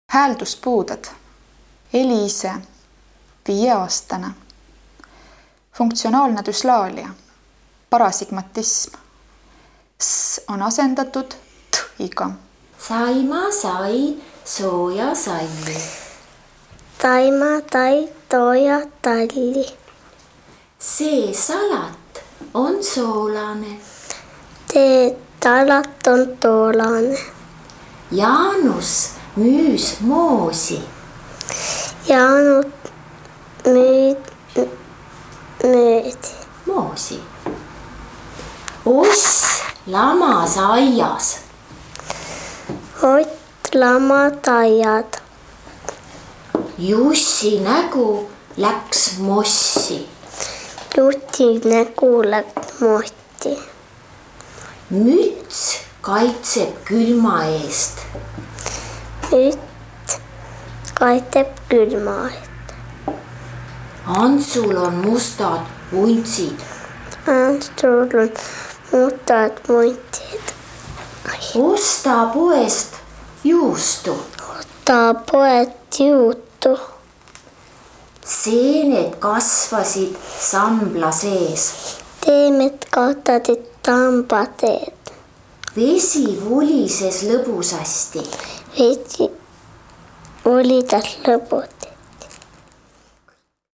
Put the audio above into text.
Häälduspuuded. Eliise, 5-aastane. Funktsionaalne düslaalia. Parasigmatism. S on asendatud t-iga. Saima sai sooja salli. Taima tai tooja talli. See salat on soolane. See salat on toolane. Jaanus müüs moosi. Jaanus müüdi moosi. Oss lamas aias. Ott lamad aiad. Jussi nägu läks mossi. Juti nägu läks motti. Müts kaitseb külma eest. Müts kaitseb külma eest. Antsul on mustad vuntsid. Antsul on mustad vuntsid. Osta poest juustu. Osta poest juustu. Seened kasvasid sambla sees. Teemed kasvasid samba sees. Vesi vulises lõbusasti. Vesi vulises lõbusasti.